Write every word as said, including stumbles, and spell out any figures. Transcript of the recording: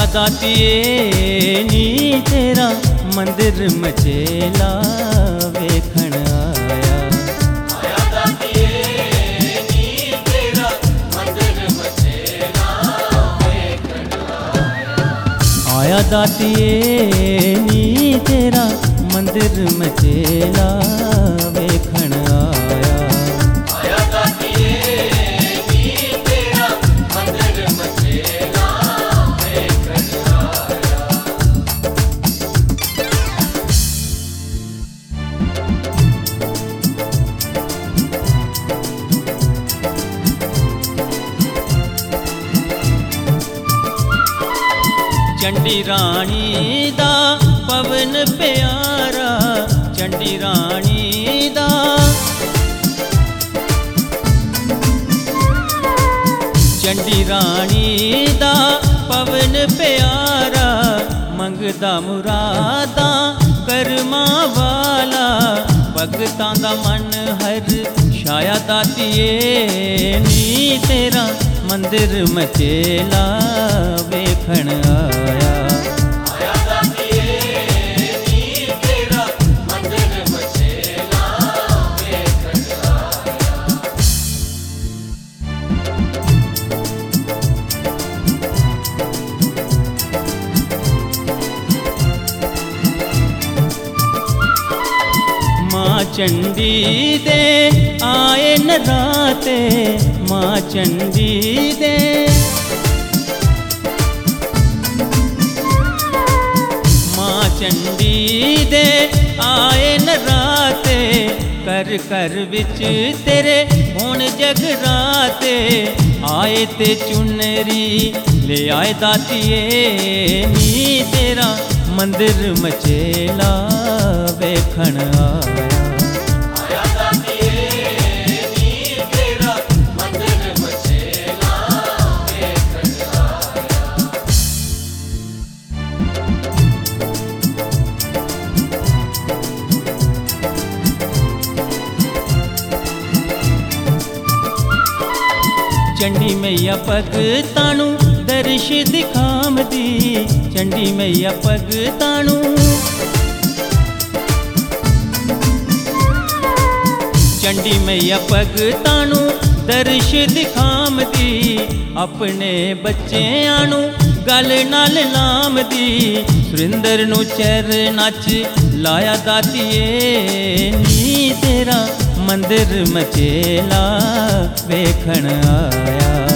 दातिए नी तेरा मंदिर मचेला वेखण आया। आया दातिए नी तेरा मंदिर मचेला वेखण आया। आया दातिए नी तेरा मंदिर मचेला वेखण आया। आया दातिए नी तेरा मंदिर मचेला वेखण आया। चंडी रानी दा पवन प्यारा, चंडी रानी दा चंडी रानी दा पवन प्यारा, मंगदा मुरादा करमा वाला, भगतां दा मन हर छाया। दातिए नी तेरा मंदिर मचेला वेखण आया। आया दातिए नी तेरा मंदिर मचेला वेखण आया। माँ चंडी दे आए नराते, माँ चंडी दे माँ चंडी दे आए नराते, कर कर विच तेरे होण जगराते। आए ते चुनरी ले आए दातिए नी तेरा मंदिर मचेला वेखण आया। आया दातिए नी तेरा मंदिर मचेला वेखण आया। चंडी मैया भगतां नूं दर्श दिखावदी, चंडी मैया भगतां नूं चंडी मैया भगतां नूं दर्श दिखावदी, अपने बच्चेआं नूं गल नाल लामदी। सुरिंदर नूं चरनां च लाया दातिए नी तेरा मंदिर मचेला वेखण आया।